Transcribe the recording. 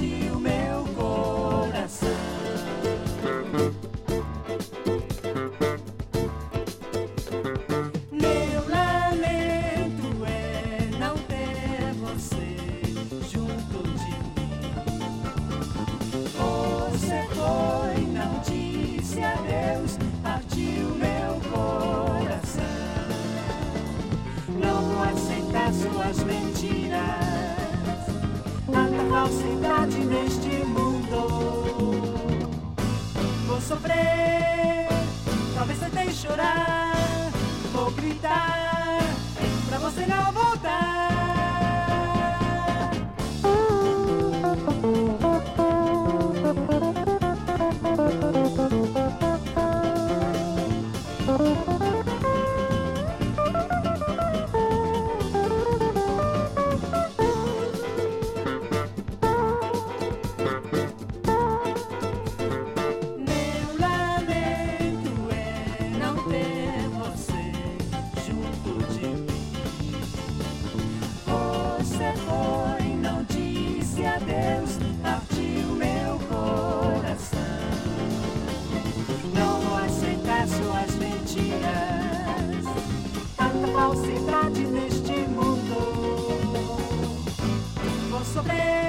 partiu meu coração. Meu lamento é não ter você junto de mim. Você foi, não disse adeus, partiu meu coração. Não vou aceitar suas mentiras, tanta falsidade neste mundo. Vou sofrer, talvez até chorar, vou gritar pra você não voltar. Meu lamento é não ter você junto de mim. Você foi, não disse adeus, partiu meu coração. Não vou aceitar suas mentiras, tanta falsidade neste mundo. Vou sofrer,